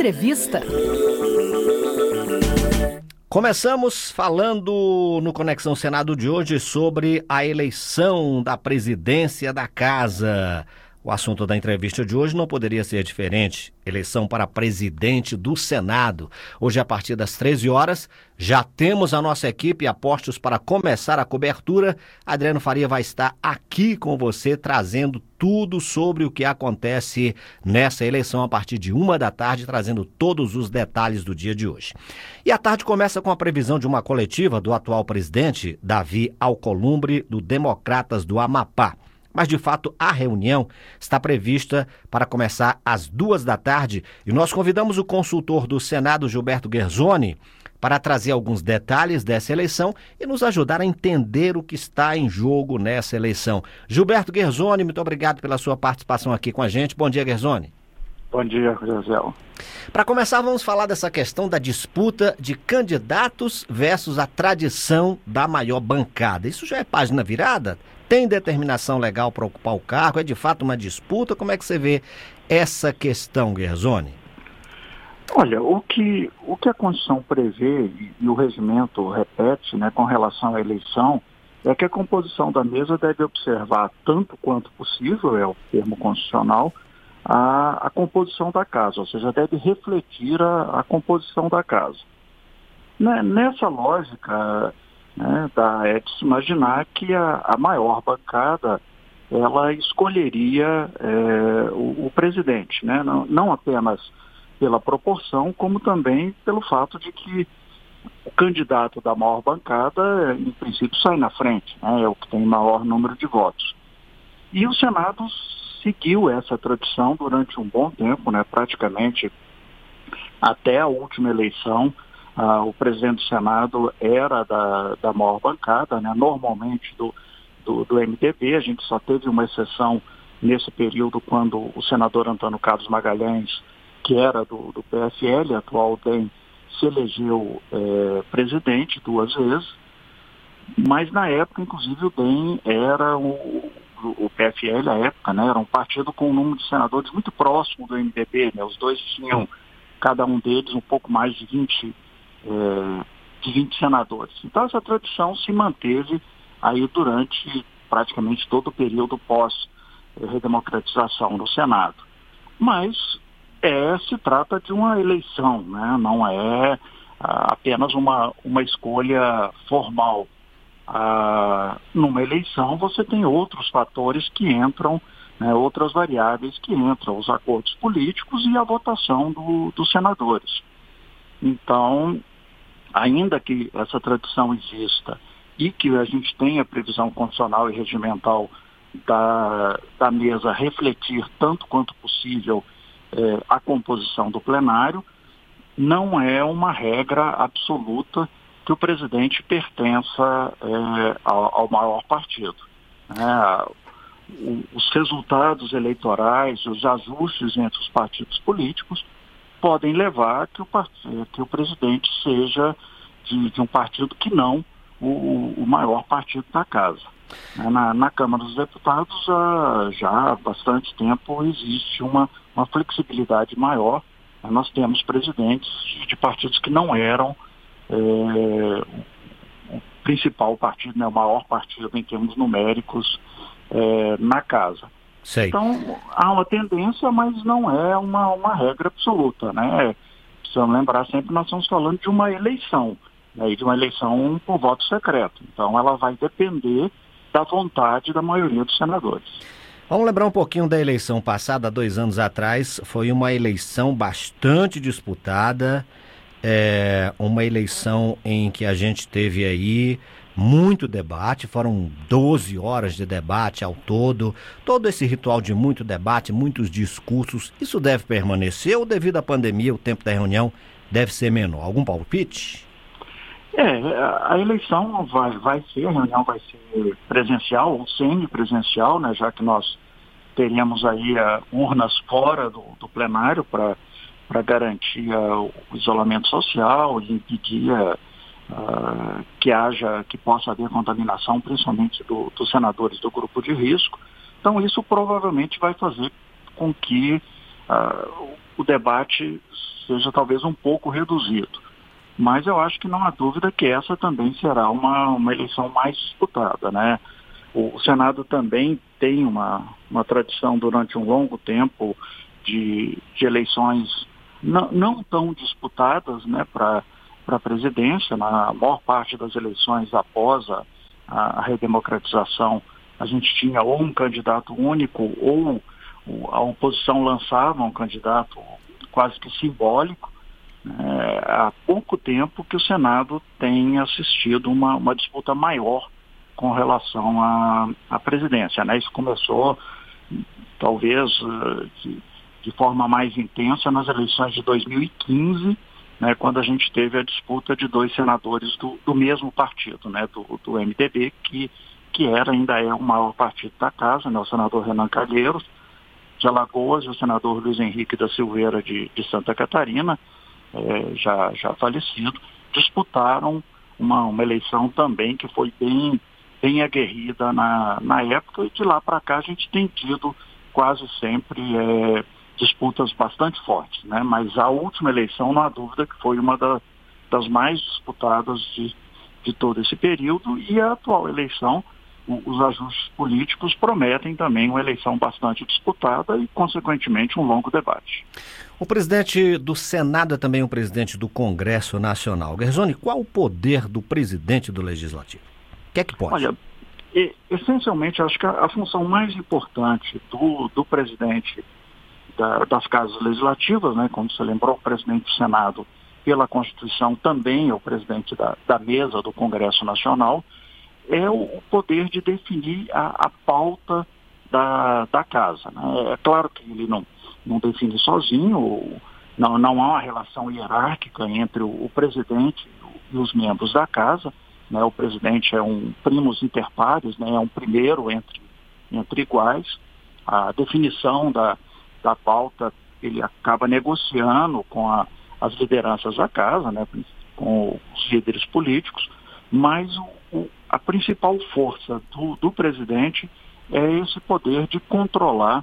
Entrevista. Começamos falando no Conexão Senado de hoje sobre a eleição da presidência da Casa. O assunto da entrevista de hoje não poderia ser diferente. Eleição para presidente do Senado. Hoje, a partir das 13 horas, já temos a nossa equipe a postos para começar a cobertura. Adriano Faria vai estar aqui com você, trazendo tudo sobre o que acontece nessa eleição a partir de 13h, trazendo todos os detalhes do dia de hoje. E a tarde começa com a previsão de uma coletiva do atual presidente, Davi Alcolumbre, do Democratas do Amapá. Mas, de fato, a reunião está prevista para começar às 14h e nós convidamos o consultor do Senado, Gilberto Guerzoni, para trazer alguns detalhes dessa eleição e nos ajudar a entender o que está em jogo nessa eleição. Gilberto Guerzoni, muito obrigado pela sua participação aqui com a gente. Bom dia, Guerzoni. Bom dia, José. Para começar, vamos falar dessa questão da disputa de candidatos versus a tradição da maior bancada. Isso já é página virada? Tem determinação legal para ocupar o cargo? É de fato uma disputa? Como é que você vê essa questão, Guerzoni? Olha, o que a Constituição prevê e o regimento repete, né, com relação à eleição, é que a composição da mesa deve observar, tanto quanto possível, é o termo constitucional, a composição da casa, ou seja, deve refletir a composição da casa. Nessa lógica, né, é de se imaginar que a maior bancada ela escolheria o presidente, né, não apenas pela proporção, como também pelo fato de que o candidato da maior bancada, em princípio, sai na frente, né, é o que tem maior número de votos. E o Senado seguiu essa tradição durante um bom tempo, né, praticamente até a última eleição. O presidente do Senado era da maior bancada, né, normalmente do MDB. A gente só teve uma exceção nesse período quando o senador Antônio Carlos Magalhães, que era do PFL, atual DEM, se elegeu presidente 2 vezes, mas na época, inclusive, o DEM era o PFL, à época, né, era um partido com um número de senadores muito próximo do MDB, né, os dois tinham, cada um deles, um pouco mais de 20 senadores. Então essa tradição se manteve aí durante praticamente todo o período pós-redemocratização no Senado. Mas se trata de uma eleição, né, não é apenas uma escolha formal. Numa eleição você tem outros fatores que entram, né, outras variáveis que entram, os acordos políticos e a votação dos senadores. Então, ainda que essa tradição exista e que a gente tenha previsão constitucional e regimental da mesa refletir tanto quanto possível a composição do plenário, não é uma regra absoluta que o presidente pertença ao maior partido. Os resultados eleitorais, os ajustes entre os partidos políticos podem levar que o presidente seja de um partido que não o maior partido da casa. Na Câmara dos Deputados, já há bastante tempo, existe uma flexibilidade maior. Nós temos presidentes de partidos que não eram o principal partido, né, o maior partido em termos numéricos na casa. Sei. Então, há uma tendência, mas não é uma regra absoluta, né? Precisamos lembrar sempre que nós estamos falando de uma eleição, né, e de uma eleição por voto secreto. Então, ela vai depender da vontade da maioria dos senadores. Vamos lembrar um pouquinho da eleição passada, 2 anos atrás. Foi uma eleição bastante disputada, uma eleição em que a gente teve aí muito debate, foram 12 horas de debate ao todo esse ritual de muito debate, muitos discursos. Isso deve permanecer ou, devido à pandemia, o tempo da reunião deve ser menor? Algum palpite? A eleição a reunião vai ser presencial ou semipresencial, né, já que nós teríamos aí urnas fora do plenário para garantir o isolamento social e impedir que possa haver contaminação, principalmente dos senadores do grupo de risco. Então isso provavelmente vai fazer com que o debate seja talvez um pouco reduzido. Mas eu acho que não há dúvida que essa também será uma eleição mais disputada, né? O Senado também tem uma tradição durante um longo tempo de eleições não tão disputadas, né, para a presidência. Na maior parte das eleições após a redemocratização, a gente tinha ou um candidato único ou a oposição lançava um candidato quase que simbólico. Há pouco tempo que o Senado tem assistido uma disputa maior com relação à presidência, né? Isso começou, talvez, de forma mais intensa nas eleições de 2015, né, quando a gente teve a disputa de 2 senadores do mesmo partido, né, do MDB, que ainda é o maior partido da casa, né, o senador Renan Calheiros, de Alagoas, e o senador Luiz Henrique da Silveira, de Santa Catarina, já falecido, disputaram uma eleição também que foi bem aguerrida na época, e de lá para cá a gente tem tido quase sempre disputas bastante fortes, né? Mas a última eleição, não há dúvida que foi uma das mais disputadas de todo esse período, e a atual eleição, os ajustes políticos prometem também uma eleição bastante disputada e, consequentemente, um longo debate. O presidente do Senado é também o presidente do Congresso Nacional. Guerzoni, qual o poder do presidente do Legislativo? O que é que pode? Olha, essencialmente, acho que a função mais importante do presidente das casas legislativas, né, como você lembrou, o presidente do Senado, pela Constituição, também é o presidente da mesa do Congresso Nacional, é o poder de definir a pauta da casa, né? É claro que ele não define sozinho, não há uma relação hierárquica entre o presidente e os membros da casa, né? O presidente é um primus inter pares, né? É um primeiro entre iguais. A definição da pauta ele acaba negociando com as lideranças da casa, né? Com os líderes políticos, mas a principal força do presidente é esse poder de controlar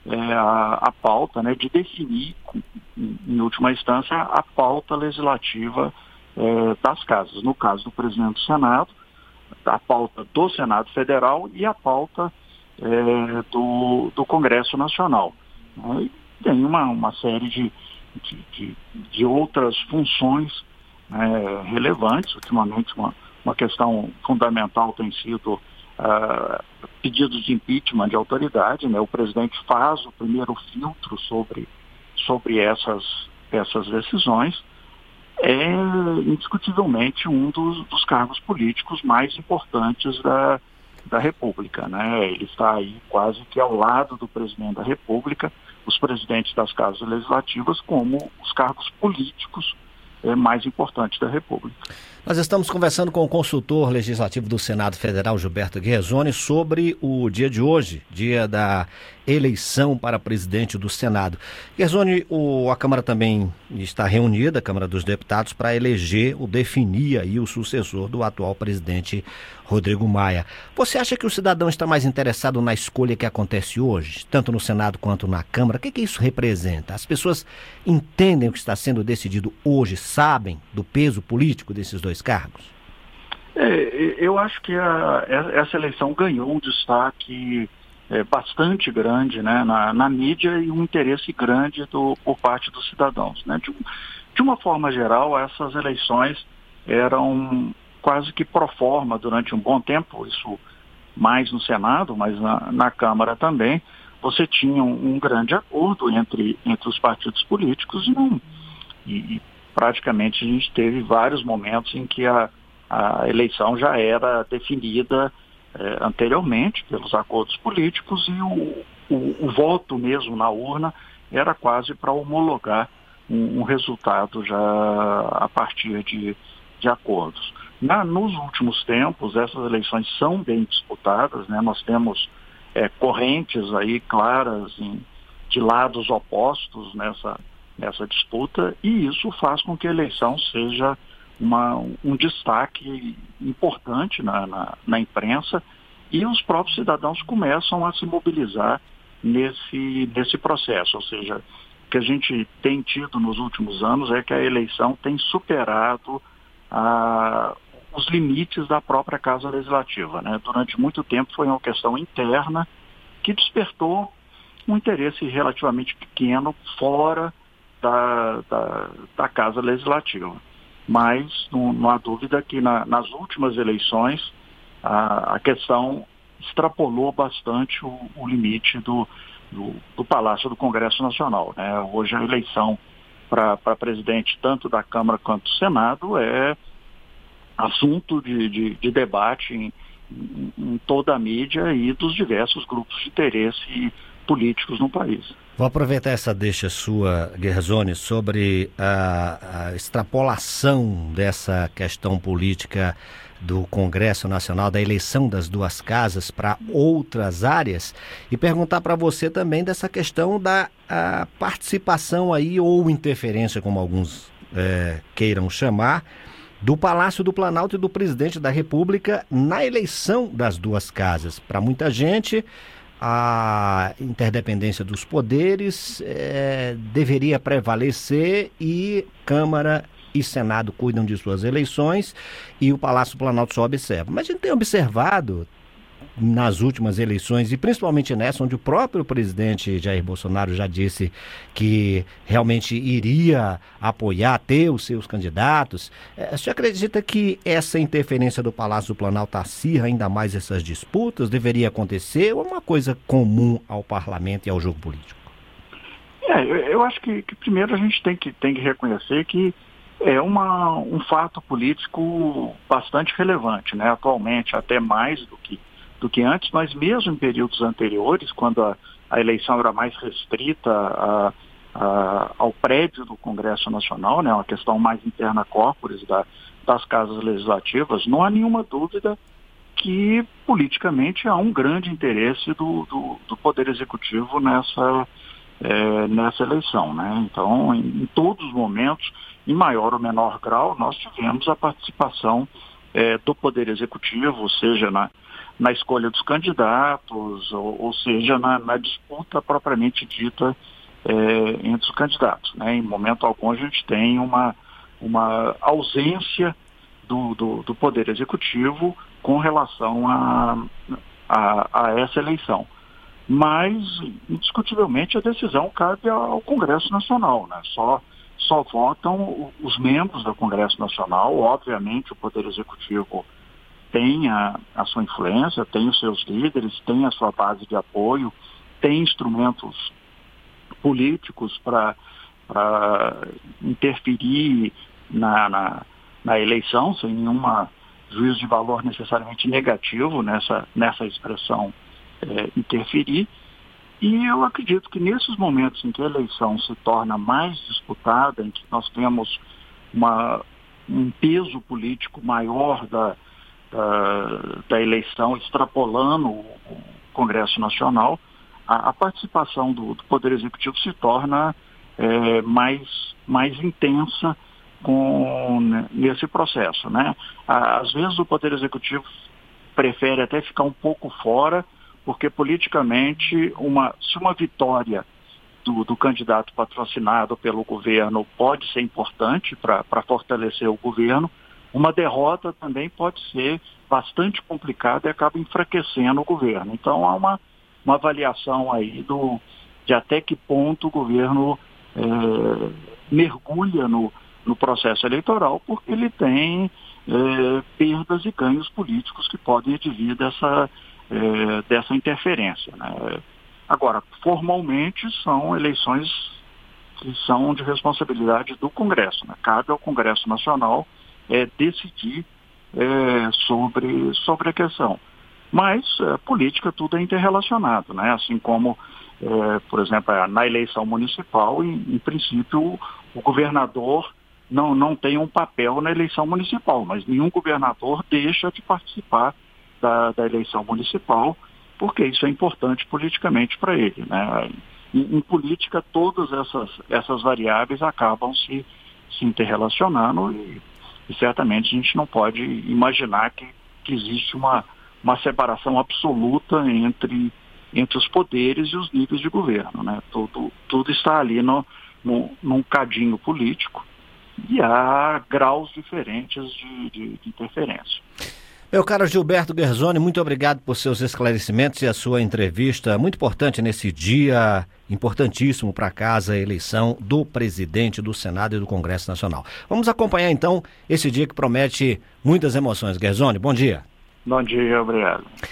a pauta, né, de definir, em última instância, a pauta legislativa das casas. No caso do presidente do Senado, a pauta do Senado Federal e a pauta do Congresso Nacional. E tem uma série de outras funções relevantes. Ultimamente, uma questão fundamental tem sido pedidos de impeachment de autoridade, né? O presidente faz o primeiro filtro sobre essas decisões. É indiscutivelmente um dos cargos políticos mais importantes da República, né? Ele está aí quase que ao lado do presidente da República, os presidentes das casas legislativas, como os cargos políticos mais importantes da República. Nós estamos conversando com o consultor legislativo do Senado Federal, Gilberto Guerzoni, sobre o dia de hoje, dia da eleição para presidente do Senado. Guerzoni, a Câmara também está reunida, a Câmara dos Deputados, para eleger ou definir aí o sucessor do atual presidente Rodrigo Maia. Você acha que o cidadão está mais interessado na escolha que acontece hoje, tanto no Senado quanto na Câmara? O que isso representa? As pessoas entendem o que está sendo decidido hoje, sabem do peso político desses dois cargos? Eu acho que essa eleição ganhou um destaque bastante grande, né, na mídia, e um interesse grande por parte dos cidadãos, né? De uma forma geral, essas eleições eram quase que pro forma durante um bom tempo, isso mais no Senado, mas na Câmara também. Você tinha um grande acordo entre os partidos políticos e praticamente a gente teve vários momentos em que a eleição já era definida anteriormente pelos acordos políticos, e o voto mesmo na urna era quase para homologar um resultado já a partir de acordos. Nos últimos tempos, essas eleições são bem disputadas, né? Nós temos correntes aí claras de lados opostos nessa disputa, e isso faz com que a eleição seja um destaque importante na imprensa, e os próprios cidadãos começam a se mobilizar nesse processo, ou seja, que a gente tem tido nos últimos anos é que a eleição tem superado os limites da própria Casa Legislativa, né? Durante muito tempo foi uma questão interna que despertou um interesse relativamente pequeno fora da Casa Legislativa. Mas não há dúvida que nas últimas eleições a questão extrapolou bastante o limite do Palácio do Congresso Nacional, né? Hoje a eleição para presidente tanto da Câmara quanto do Senado é assunto de debate em toda a mídia e dos diversos grupos de interesse políticos no país. Vou aproveitar essa deixa sua, Guerzoni, sobre a extrapolação dessa questão política do Congresso Nacional, da eleição das duas casas para outras áreas, e perguntar para você também dessa questão da participação aí, ou interferência, como alguns queiram chamar, do Palácio do Planalto e do Presidente da República na eleição das duas casas. Para muita gente, a interdependência dos poderes deveria prevalecer e Câmara e Senado cuidam de suas eleições e o Palácio do Planalto só observa. Mas a gente tem observado nas últimas eleições, e principalmente nessa, onde o próprio presidente Jair Bolsonaro já disse que realmente iria apoiar, ter os seus candidatos. Você acredita que essa interferência do Palácio do Planalto acirra ainda mais essas disputas? Deveria acontecer ou é uma coisa comum ao parlamento e ao jogo político? Eu acho que primeiro a gente tem que reconhecer que é um fato político bastante relevante, né? Atualmente até mais do que antes, mas mesmo em períodos anteriores, quando a eleição era mais restrita ao prédio do Congresso Nacional, né, uma questão mais interna corporis das casas legislativas, não há nenhuma dúvida que politicamente há um grande interesse do Poder Executivo nessa eleição, né? Então, em todos os momentos, em maior ou menor grau, nós tivemos a participação do Poder Executivo, seja na escolha dos candidatos, ou seja, na disputa propriamente dita entre os candidatos, né? Em momento algum a gente tem uma ausência do Poder Executivo com relação a essa eleição. Mas, indiscutivelmente, a decisão cabe ao Congresso Nacional, né? Só votam os membros do Congresso Nacional. Obviamente, o Poder Executivo tem a sua influência, tem os seus líderes, tem a sua base de apoio, tem instrumentos políticos para interferir na eleição, sem nenhuma juízo de valor necessariamente negativo nessa expressão interferir. E eu acredito que nesses momentos em que a eleição se torna mais disputada, em que nós temos um peso político maior da eleição, extrapolando o Congresso Nacional, a participação do Poder Executivo se torna mais intensa nesse processo, né? Às vezes o Poder Executivo prefere até ficar um pouco fora, porque politicamente, se uma vitória do candidato patrocinado pelo governo pode ser importante para fortalecer o governo, uma derrota também pode ser bastante complicada e acaba enfraquecendo o governo. Então há uma avaliação aí de até que ponto o governo mergulha no processo eleitoral, porque ele tem perdas e ganhos políticos que podem advir dessa interferência, né? Agora, formalmente, são eleições que são de responsabilidade do Congresso, né? Cabe ao Congresso Nacional decidir sobre a questão. Mas, política, tudo é interrelacionado, né? Assim como, por exemplo, na eleição municipal, em princípio, o governador não tem um papel na eleição municipal, mas nenhum governador deixa de participar da eleição municipal, porque isso é importante politicamente para ele, né? Em política, todas essas variáveis acabam se interrelacionando e certamente a gente não pode imaginar que existe uma separação absoluta entre entre os poderes e os níveis de governo, né? Tudo está ali num cadinho político e há graus diferentes de interferência. Meu caro Gilberto Guerzoni, muito obrigado por seus esclarecimentos e a sua entrevista muito importante nesse dia importantíssimo para a casa, a eleição do presidente do Senado e do Congresso Nacional. Vamos acompanhar então esse dia que promete muitas emoções. Guerzoni, bom dia. Bom dia, obrigado.